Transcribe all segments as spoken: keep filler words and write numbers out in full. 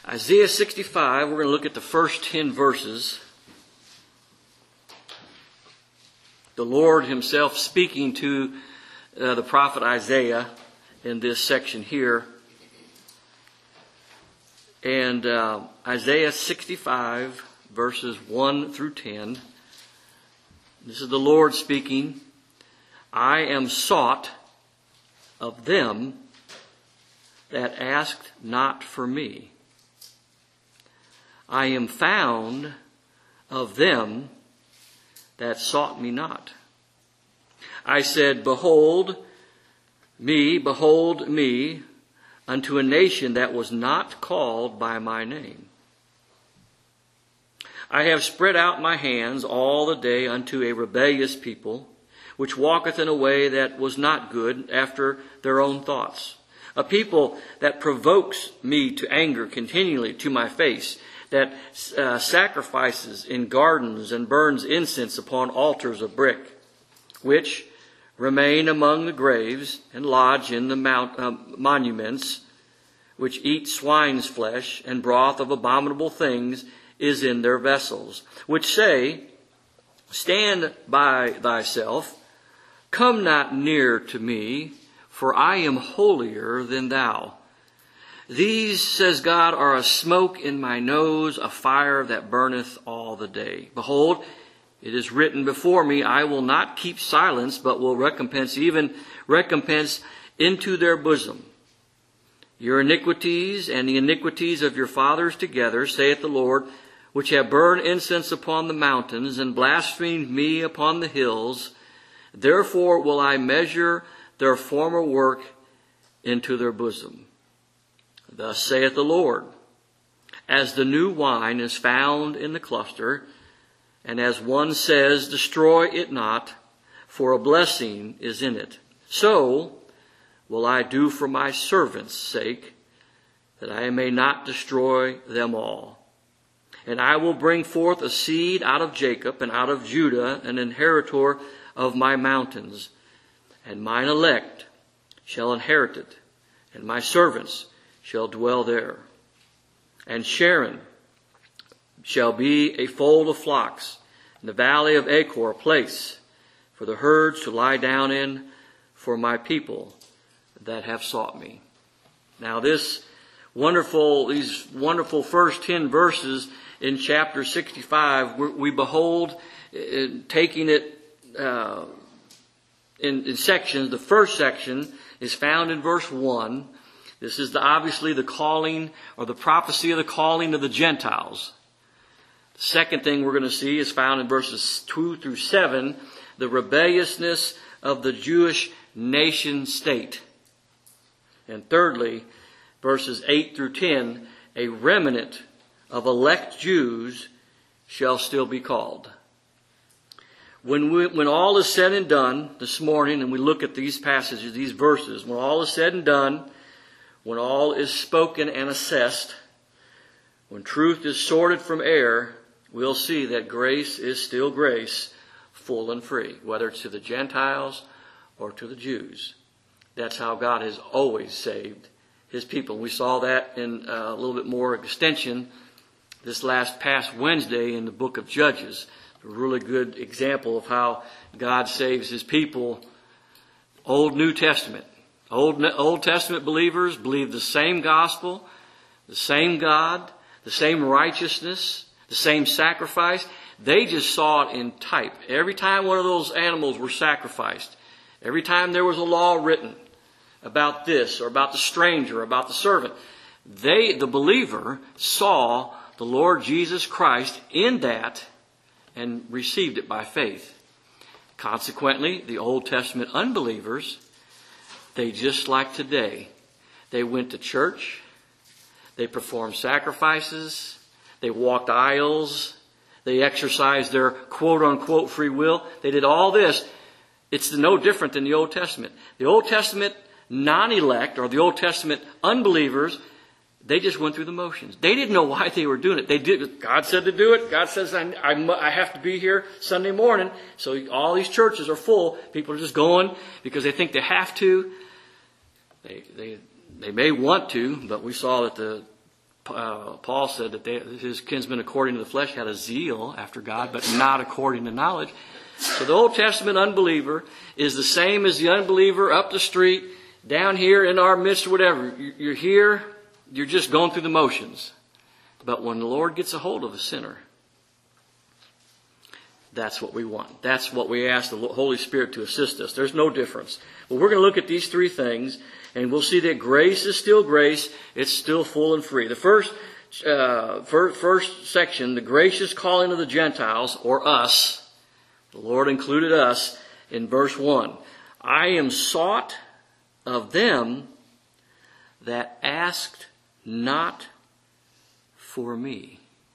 Isaiah sixty-five, we're going to look at the first ten verses. The Lord himself speaking to uh, the prophet Isaiah in this section here. And uh, Isaiah sixty-five, verses one through ten. This is the Lord speaking. I am sought of them that asked not for me. I am found of them that sought me not. I said, behold me, behold me, unto a nation that was not called by my name. I have spread out my hands all the day unto a rebellious people, which walketh in a way that was not good after their own thoughts. A people that provokes me to anger continually to my face, that uh, sacrifices in gardens and burns incense upon altars of brick, which remain among the graves and lodge in the mount, uh, monuments, which eat swine's flesh, and broth of abominable things is in their vessels, which say, stand by thyself, come not near to me, for I am holier than thou. These, says God, are a smoke in my nose, a fire that burneth all the day. Behold, it is written before me, I will not keep silence, but will recompense, even recompense into their bosom. Your iniquities and the iniquities of your fathers together, saith the Lord, which have burned incense upon the mountains and blasphemed me upon the hills. Therefore will I measure their former work into their bosom. Thus saith the Lord, as the new wine is found in the cluster, and as one says, destroy it not, for a blessing is in it, so will I do for my servants' sake, that I may not destroy them all. And I will bring forth a seed out of Jacob and out of Judah, an inheritor of my mountains, and mine elect shall inherit it, and my servants shall dwell there. And Sharon shall be a fold of flocks, and the valley of Achor a place for the herds to lie down in, for my people that have sought me. Now this wonderful, these wonderful first ten verses in chapter sixty-five, we behold, uh, taking it uh, in, in sections. The first section is found in verse one. This is the, obviously the calling or the prophecy of the calling of the Gentiles. The second thing we're going to see is found in verses two through seven, the rebelliousness of the Jewish nation state. And thirdly, verses eight through ten, a remnant of elect Jews shall still be called. When we, when all is said and done this morning, and we look at these passages, these verses, when all is said and done, when all is spoken and assessed, when truth is sorted from error, we'll see that grace is still grace, full and free, whether it's to the Gentiles or to the Jews. That's how God has always saved his people. We saw that in a little bit more extension this last past Wednesday in the book of Judges. A really good example of how God saves his people. Old, New Testament. Old, Old Testament believers believe the same gospel, the same God, the same righteousness, the same sacrifice. They just saw it in type. Every time one of those animals were sacrificed, every time there was a law written about this or about the stranger, or about the servant, they, the believer, saw the Lord Jesus Christ in that and received it by faith. Consequently, the Old Testament unbelievers, they just like today, they went to church, they performed sacrifices, they walked aisles, they exercised their quote-unquote free will. They did all this. It's no different than the Old Testament. The Old Testament non-elect, or the Old Testament unbelievers, they just went through the motions. They didn't know why they were doing it. They did. God said to do it. God says, I, I, I have to be here Sunday morning. So all these churches are full. People are just going because they think they have to. They, they, they may want to, but we saw that the uh, Paul said that they, his kinsmen according to the flesh had a zeal after God, but not according to knowledge. So the Old Testament unbeliever is the same as the unbeliever up the street, down here in our midst or whatever. You're here, you're just going through the motions. But when the Lord gets a hold of a sinner, that's what we want. That's what we ask the Holy Spirit to assist us. There's no difference. Well, we're going to look at these three things, and we'll see that grace is still grace. It's still full and free. The first, uh, first, first section, the gracious calling of the Gentiles, or us, the Lord included us in verse one. I am sought of them that asked not for me.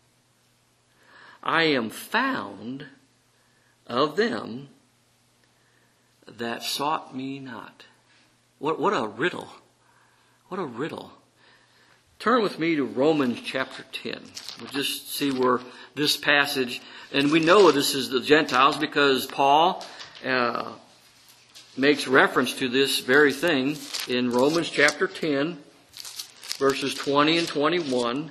I am found of them that sought me not. What, what a riddle. What a riddle. Turn with me to Romans chapter ten. We'll just see where this passage, and we know this is the Gentiles because Paul uh, makes reference to this very thing in Romans chapter ten, verses twenty and twenty-one.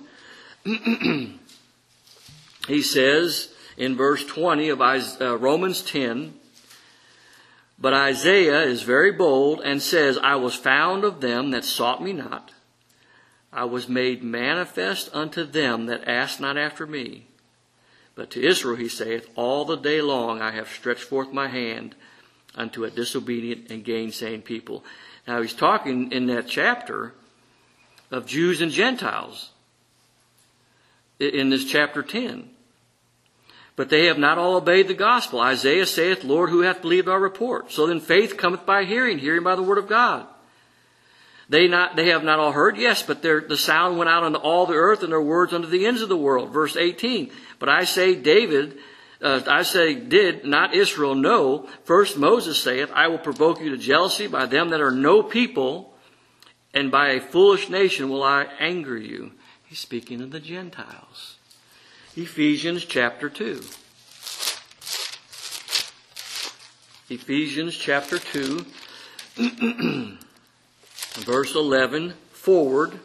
He says in verse twenty of Romans ten, but Isaiah is very bold and says, I was found of them that sought me not. I was made manifest unto them that asked not after me. But to Israel he saith, all the day long I have stretched forth my hand unto a disobedient and gainsaying people. Now he's talking in that chapter of Jews and Gentiles in this chapter ten. But they have not all obeyed the gospel. Isaiah saith, Lord, who hath believed our report? So then faith cometh by hearing, hearing by the word of God. They not they have not all heard, yes, but their, the sound went out unto all the earth, and their words unto the ends of the world. Verse eighteen. But I say, David, uh, I say, did not Israel know? First Moses saith, I will provoke you to jealousy by them that are no people, and by a foolish nation will I anger you. He's speaking of the Gentiles. Ephesians chapter two. Ephesians chapter two, verse eleven, forward.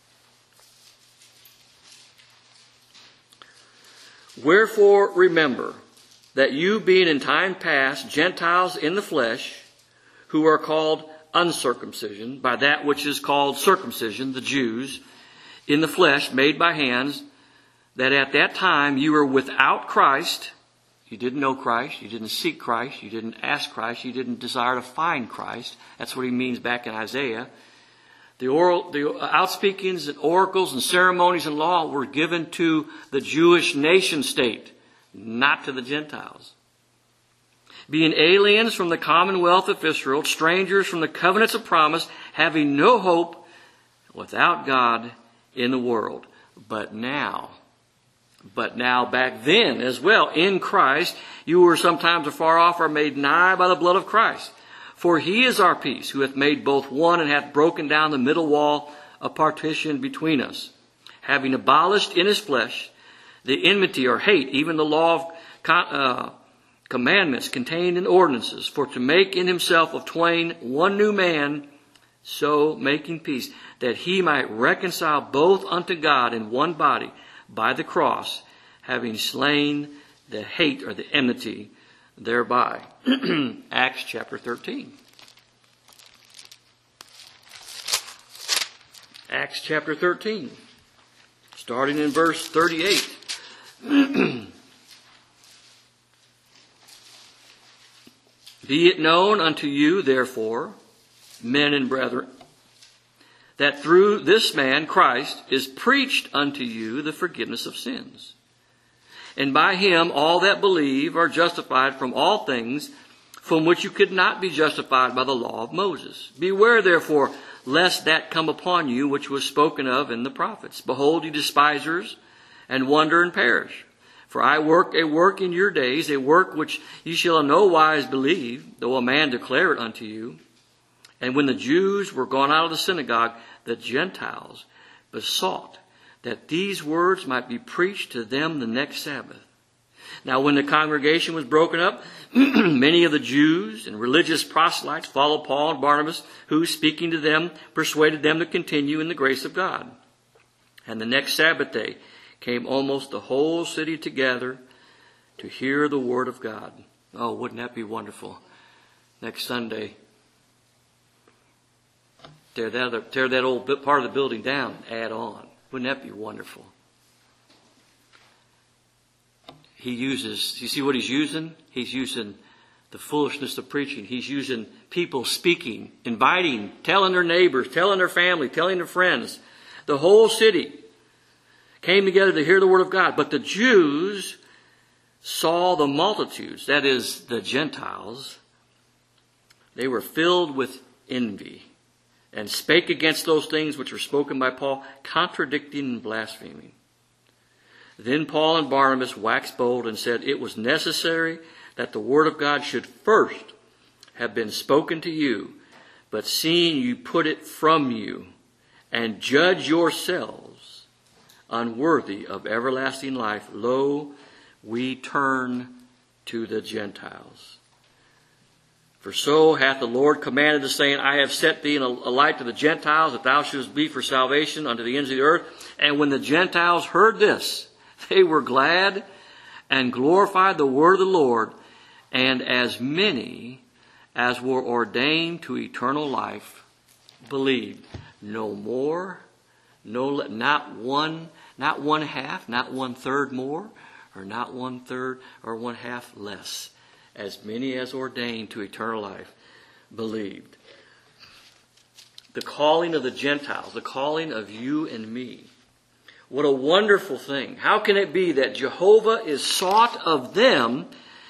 Wherefore remember that you being in time past Gentiles in the flesh, who are called uncircumcision, by that which is called circumcision, the Jews, in the flesh, made by hands, that at that time you were without Christ. You didn't know Christ. You didn't seek Christ. You didn't ask Christ. You didn't desire to find Christ. That's what he means back in Isaiah. The oral, the outspeakings and oracles and ceremonies and law were given to the Jewish nation state, not to the Gentiles. Being aliens from the commonwealth of Israel, strangers from the covenants of promise, having no hope, without God in the world. But now, But now back then as well, in Christ, you were sometimes afar off, are made nigh by the blood of Christ. For he is our peace, who hath made both one, and hath broken down the middle wall of partition between us, having abolished in his flesh the enmity or hate, even the law of uh, commandments contained in ordinances, for to make in himself of twain one new man, so making peace, that he might reconcile both unto God in one body, by the cross, having slain the hate or the enmity thereby. Acts chapter thirteen. Acts chapter thirteen, starting in verse thirty-eight. Be it known unto you, therefore, men and brethren, that through this man, Christ, is preached unto you the forgiveness of sins. And by him all that believe are justified from all things from which you could not be justified by the law of Moses. Beware therefore, lest that come upon you which was spoken of in the prophets. Behold, ye despisers, and wonder and perish. For I work a work in your days, a work which ye shall in no wise believe, though a man declare it unto you. And when the Jews were gone out of the synagogue, the Gentiles besought that these words might be preached to them the next Sabbath. Now when the congregation was broken up, many of the Jews and religious proselytes followed Paul and Barnabas, who, speaking to them, persuaded them to continue in the grace of God. And the next Sabbath day came almost the whole city together to hear the word of God. Oh, wouldn't that be wonderful? Next Sunday, tear that, other, tear that old part of the building down, add on. Wouldn't that be wonderful? He uses, you see what he's using? He's using the foolishness of preaching. He's using people speaking, inviting, telling their neighbors, telling their family, telling their friends. The whole city came together to hear the word of God. But the Jews saw the multitudes, that is, the Gentiles. They were filled with envy and spake against those things which were spoken by Paul, contradicting and blaspheming. Then Paul and Barnabas waxed bold and said, it was necessary that the word of God should first have been spoken to you, but seeing you put it from you, and judge yourselves unworthy of everlasting life, lo, we turn to the Gentiles. For so hath the Lord commanded the saying, I have set thee in a light to the Gentiles, that thou shouldest be for salvation unto the ends of the earth. And when the Gentiles heard this, they were glad and glorified the word of the Lord. And as many as were ordained to eternal life believed. No more, no, not one, not one half, not one third more, or not one third or one half less. As many as ordained to eternal life believed. The calling of the Gentiles, the calling of you and me. What a wonderful thing. How can it be that Jehovah is sought of them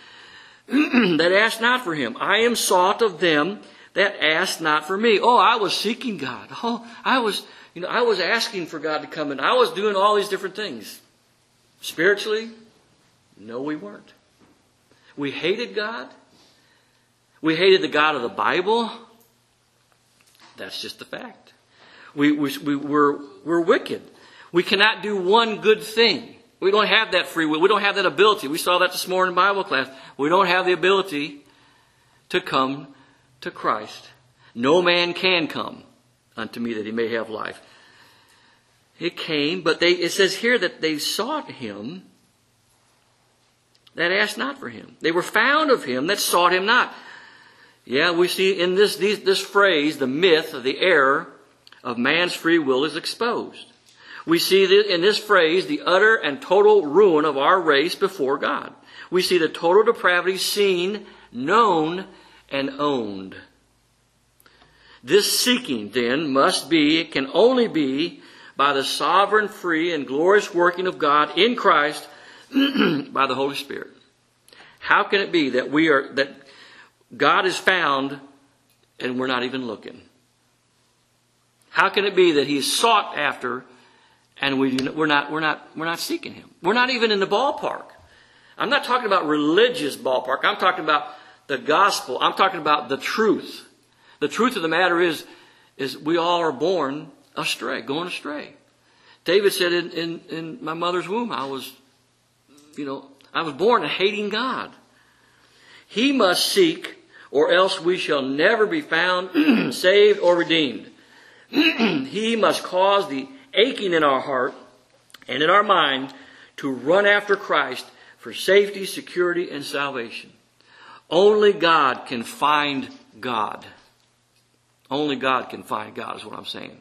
that ask not for him? I am sought of them that ask not for me. Oh, I was seeking God. Oh, I was, you know, I was asking for God to come in. I was doing all these different things. Spiritually, no, we weren't. We hated God. We hated the God of the Bible. That's just the fact. We, we, we, we're, we're wicked. We cannot do one good thing. We don't have that free will. We don't have that ability. We saw that this morning in Bible class. We don't have the ability to come to Christ. No man can come unto me that he may have life. It came, but they, it says here that they sought him that asked not for him. They were found of him that sought him not. Yeah, we see in this, this, this phrase, the myth of the error of man's free will is exposed. We see that in this phrase the utter and total ruin of our race before God. We see the total depravity seen, known, and owned. This seeking, then, must be, it can only be, by the sovereign, free, and glorious working of God in Christ by the Holy Spirit. How can it be that we are that God is found and we're not even looking? How can it be that He is sought after and we do, we're not we're not we're not seeking Him? We're not even in the ballpark. I'm not talking about religious ballpark. I'm talking about the gospel. I'm talking about the truth. The truth of the matter is, is we all are born astray, going astray. David said, in, in, in my mother's womb, I was, you know, I was born hating God. He must seek, or else we shall never be found saved or redeemed. He must cause the aching in our heart and in our mind to run after Christ for safety, security, and salvation. Only God can find God. Only God can find God is what I'm saying.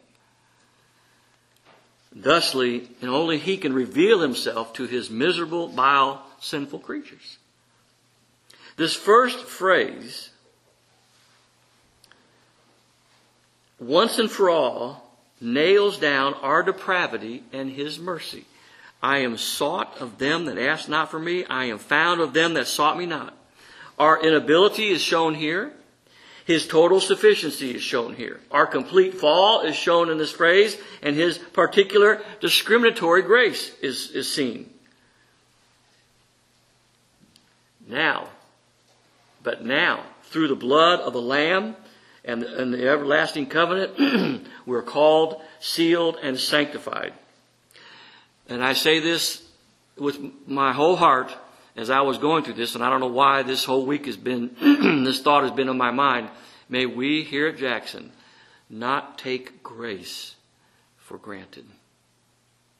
Thusly, and only He can reveal Himself to His miserable, vile, sinful creatures. This first phrase, once and for all, nails down our depravity and His mercy. I am sought of them that ask not for me. I am found of them that sought me not. Our inability is shown here. His total sufficiency is shown here. Our complete fall is shown in this phrase, and His particular discriminatory grace is, is seen. Now, but now, through the blood of the Lamb and, and the everlasting covenant, we're called, sealed, and sanctified. And I say this with my whole heart as I was going through this, and I don't know why this whole week has been, this thought has been on my mind. May we here at Jackson not take grace for granted.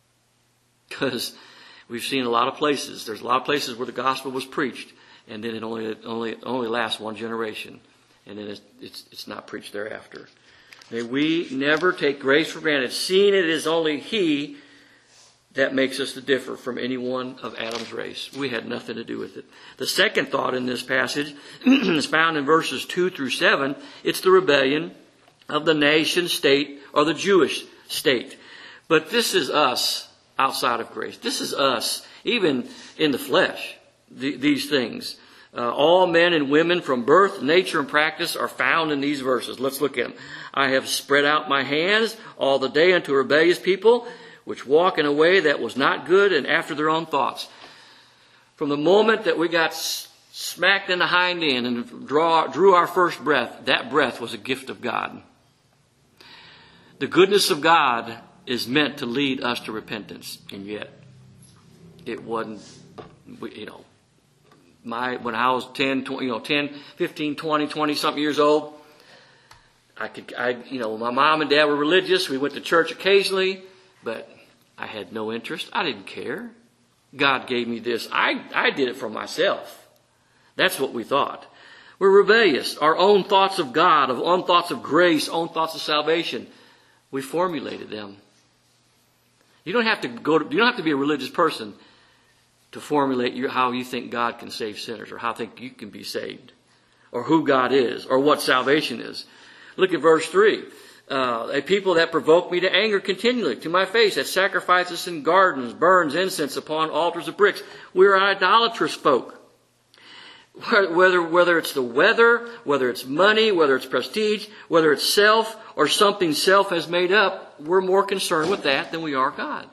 Because we've seen a lot of places. There's a lot of places where the gospel was preached, and then it only it only only lasts one generation, and then it's it's, it's not preached thereafter. May we never take grace for granted, seeing it is only He that makes us to differ from any one of Adam's race. We had nothing to do with it. The second thought in this passage is found in verses two through seven. It's the rebellion of the nation state or the Jewish state. But this is us outside of grace. This is us, even in the flesh, the, these things. Uh, all men and women from birth, nature, and practice are found in these verses. Let's look at them. I have spread out my hands all the day unto rebellious people, which walk in a way that was not good and after their own thoughts. From the moment that we got smacked in the hind end and draw, drew our first breath, that breath was a gift of God. The goodness of God is meant to lead us to repentance, and yet it wasn't, you know, my, when I was ten, twenty, you know, ten, fifteen, twenty, twenty something years old, I could, I, you know, my mom and dad were religious. We went to church occasionally, but I had no interest. I didn't care. God gave me this. I, I did it for myself. That's what we thought. We're rebellious. Our own thoughts of God, of own thoughts of grace, own thoughts of salvation, we formulated them. You don't have to go to, you don't have to be a religious person to formulate your, how you think God can save sinners, or how you think you can be saved, or who God is, or what salvation is. Look at verse three. Uh, a people that provoke me to anger continually to my face, that sacrifices in gardens, burns incense upon altars of bricks. We are idolatrous folk. Whether, whether it's the weather, whether it's money, whether it's prestige, whether it's self, or something self has made up, we're more concerned with that than we are God.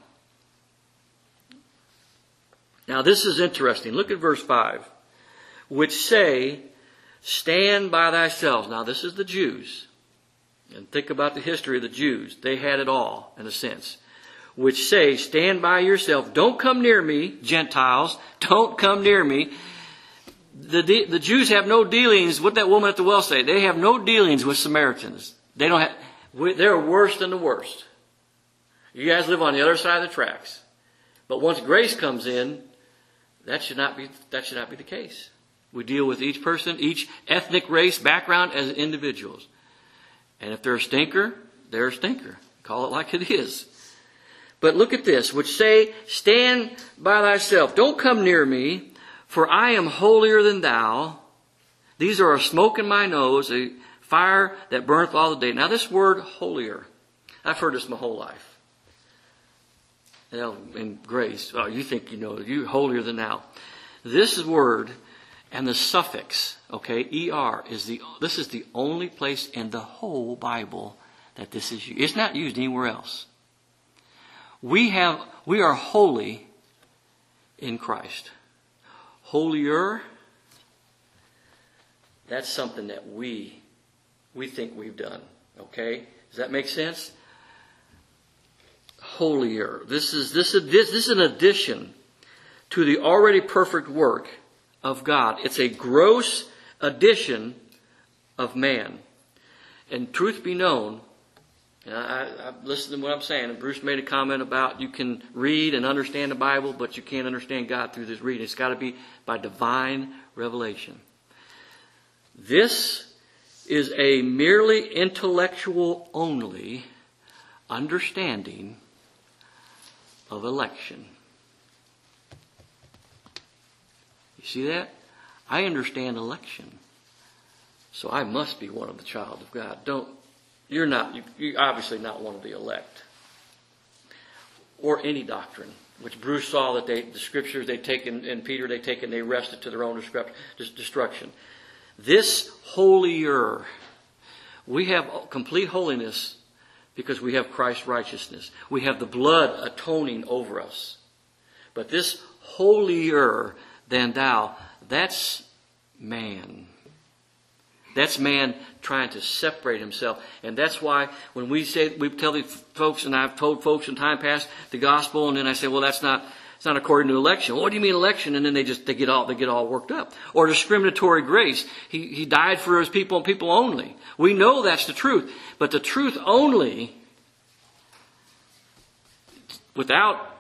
Now this is interesting. Look at verse five. Which say, stand by thyself. Now this is the Jews. And think about the history of the Jews. They had it all, in a sense. Which say, stand by yourself. Don't come near me, Gentiles. Don't come near me. The, the Jews have no dealings. What that woman at the well say? They have no dealings with Samaritans. They don't have. They're worse than the worst. You guys live on the other side of the tracks. But once grace comes in, that should not be that should not be the case. We deal with each person, each ethnic race, background as individuals. And if they're a stinker, they're a stinker. Call it like it is. But look at this, which say, stand by thyself. Don't come near me. For I am holier than thou. These are a smoke in my nose, a fire that burneth all the day. Now this word holier, I've heard this my whole life. You know, in grace, well, you think you know, you're holier than thou. This word and the suffix, okay, er, is the, this is the only place in the whole Bible that this is used. It's not used anywhere else. We have, we are holy in Christ. Holier, that's something that we we think we've done. Okay? Does that make sense? Holier. This is this is this, this is an addition to the already perfect work of God. It's a gross addition of man. And truth be known, and I, I listen to what I'm saying. And Bruce made a comment about you can read and understand the Bible, but you can't understand God through this reading. It's got to be by divine revelation. This is a merely intellectual only understanding of election. You see that? I understand election, so I must be one of the child of God. Don't. You're not, you're obviously not one of the elect. Or any doctrine, which Bruce saw that they, the scriptures they taken, and Peter they taken, they wrested to their own destruction. This holier, we have complete holiness because we have Christ's righteousness. We have the blood atoning over us. But this holier than thou, that's man. That's man trying to separate himself. And that's why when we say, we tell these folks, and I've told folks in time past the gospel, and then I say, well, that's not, it's not according to election. Well, what do you mean election? And then they just, they get all, they get all worked up. Or discriminatory grace. He, he died for his people and people only. We know that's the truth. But the truth only, without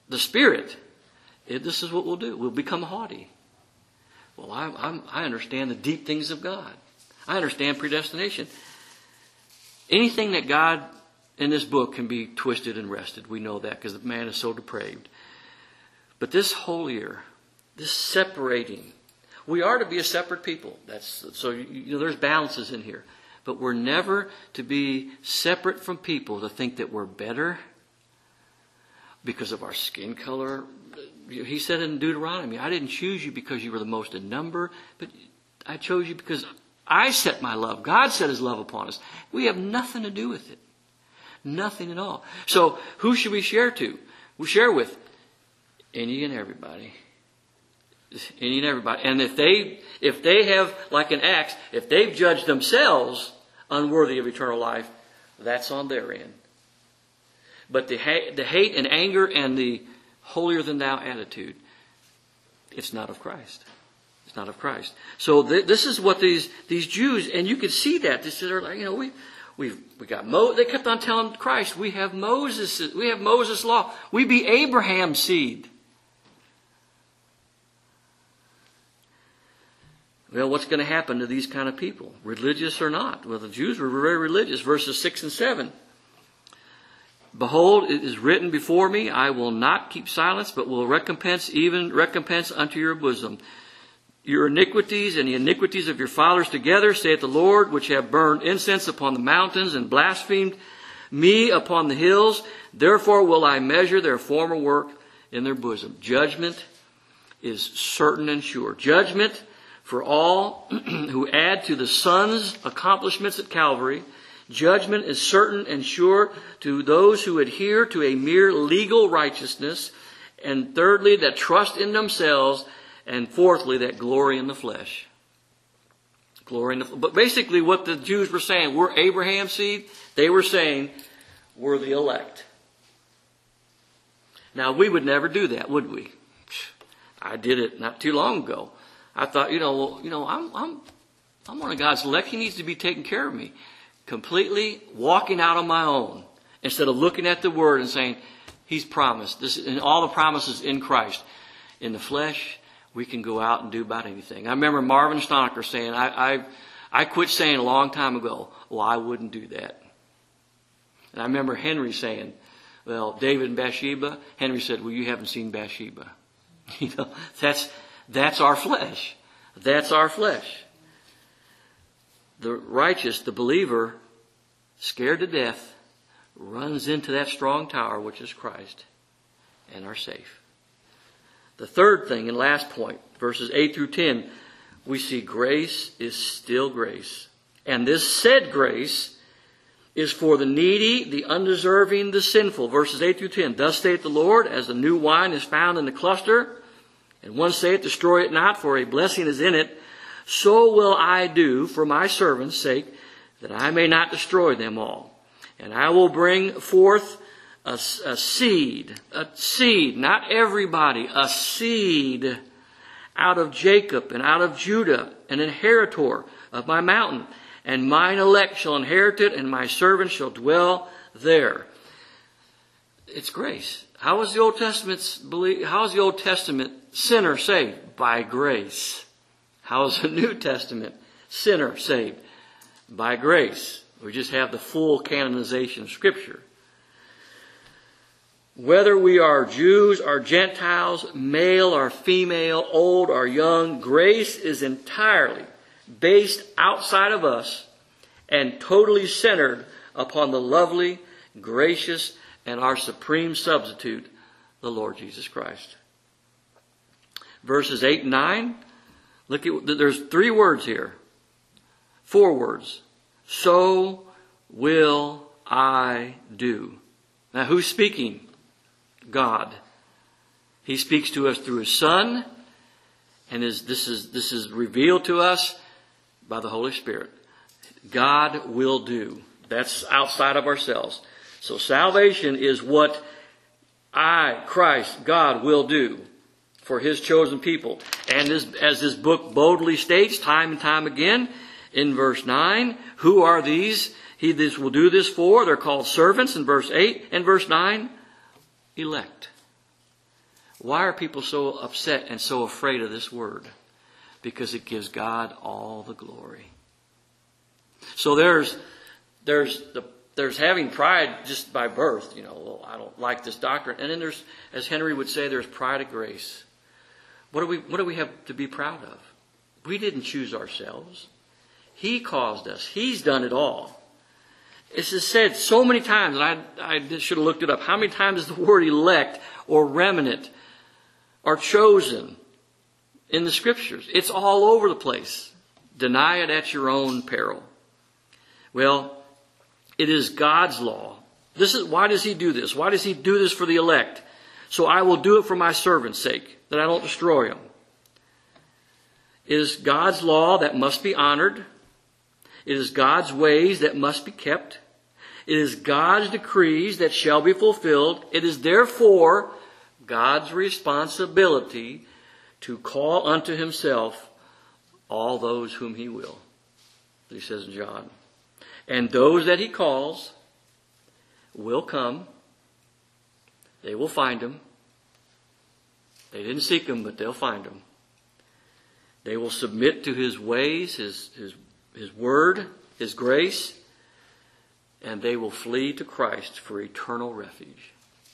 the Spirit, it, this is what we'll do. We'll become haughty. Well, I, I'm, I understand the deep things of God. I understand predestination. Anything that God in this book can be twisted and wrested. We know that because the man is so depraved. But this holier, this separating, we are to be a separate people. That's so you know there's balances in here. But we're never to be separate from people to think that we're better because of our skin color. He said in Deuteronomy, I didn't choose you because you were the most in number, but I chose you because I set my love. God set his love upon us. We have nothing to do with it. Nothing at all. So who should we share to? We share with any and everybody. Any and everybody. And if they if they have, like an Acts, if they've judged themselves unworthy of eternal life, that's on their end. But the, ha- the hate and anger and the holier than thou attitude, it's not of Christ. It's not of Christ. So th- this is what these these Jews, and you can see that. This is like, you know, we we we got Mo. They kept on telling Christ, we have Moses. We have Moses' law. We be Abraham's seed. Well, what's going to happen to these kind of people, religious or not? Well, the Jews were very religious. Verses six and seven. Behold, it is written before me, I will not keep silence, but will recompense, even recompense unto your bosom. Your iniquities and the iniquities of your fathers together, saith the Lord, which have burned incense upon the mountains and blasphemed me upon the hills. Therefore will I measure their former work in their bosom. Judgment is certain and sure. Judgment for all who add to the Son's accomplishments at Calvary. Judgment is certain and sure to those who adhere to a mere legal righteousness. And thirdly, that trust in themselves. And fourthly, that glory in the flesh. Glory in the flesh. But basically what the Jews were saying, we're Abraham's seed. They were saying, we're the elect. Now, we would never do that, would we? I did it not too long ago. I thought, you know, well, you know, I'm, I'm, I'm one of God's elect. He needs to be taking care of me. Completely walking out on my own. Instead of looking at the Word and saying, He's promised. This and all the promises in Christ. In the flesh, we can go out and do about anything. I remember Marvin Stonecker saying, I, I, I quit saying a long time ago, well, I wouldn't do that. And I remember Henry saying, well, David and Bathsheba, Henry said, well, you haven't seen Bathsheba. You know, that's, that's our flesh. That's our flesh. The righteous, the believer, scared to death, runs into that strong tower, which is Christ, and are safe. The third thing and last point, verses eight through ten, we see grace is still grace. And this said grace is for the needy, the undeserving, the sinful. Verses eight through ten. Thus saith the Lord, as the new wine is found in the cluster, and one saith, destroy it not, for a blessing is in it, so will I do for my servants' sake, that I may not destroy them all. And I will bring forth A, a seed, a seed, not everybody, a seed out of Jacob and out of Judah, an inheritor of my mountain. And mine elect shall inherit it, and my servants shall dwell there. It's grace. How was the Old Testament's believe? How is the Old Testament sinner saved? By grace. How is the New Testament sinner saved? By grace. We just have the full canonization of Scripture. Whether we are Jews or Gentiles, male or female, old or young, grace is entirely based outside of us and totally centered upon the lovely, gracious, and our supreme substitute, the Lord Jesus Christ. Verses eight and nine, look at, there's three words here. Four words. So will I do. Now who's speaking? God. He speaks to us through His Son, and is, this is this is revealed to us by the Holy Spirit. God will do. That's outside of ourselves. So salvation is what I, Christ, God will do for His chosen people. And this, as this book boldly states time and time again, in verse nine, who are these? He this will do this for. They're called servants in verse eight. And verse nine, elect. Why are people so upset and so afraid of this word? Because it gives God all the glory. So there's there's the there's having pride just by birth, you know, well, I don't like this doctrine. And then there's, as Henry would say, there's pride of grace. What do we what do we have to be proud of? We didn't choose ourselves. He caused us. He's done it all. It's just said so many times, and I, I should have looked it up. How many times is the word elect or remnant or chosen in the Scriptures? It's all over the place. Deny it at your own peril. Well, it is God's law. This is why does He do this? Why does He do this for the elect? So I will do it for my servant's sake, that I don't destroy them. It is God's law that must be honored. It is God's ways that must be kept. It is God's decrees that shall be fulfilled. It is therefore God's responsibility to call unto Himself all those whom He will. He says in John. And those that He calls will come. They will find Him. They didn't seek Him, but they'll find Him. They will submit to His ways, His, His, His word, His grace, and they will flee to Christ for eternal refuge.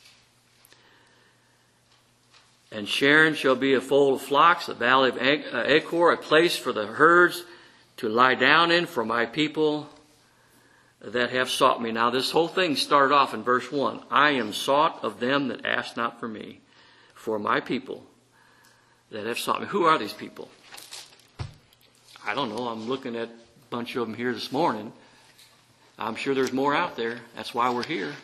And Sharon shall be a fold of flocks, the valley of Achor, a place for the herds to lie down in for my people that have sought me. Now this whole thing started off in verse one. I am sought of them that ask not for me, for my people that have sought me. Who are these people? I don't know. I'm looking at a bunch of them here this morning. I'm sure there's more out there. That's why we're here.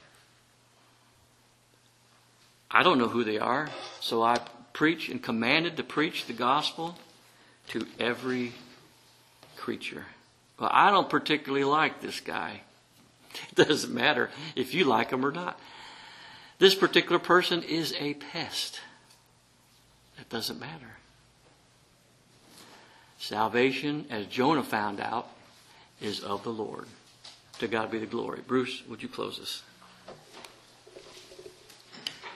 I don't know who they are. So I preach and commanded to preach the gospel to every creature. Well, I don't particularly like this guy. It doesn't matter if you like him or not. This particular person is a pest. It doesn't matter. Salvation, as Jonah found out, is of the Lord. To God be the glory. Bruce, would you close us?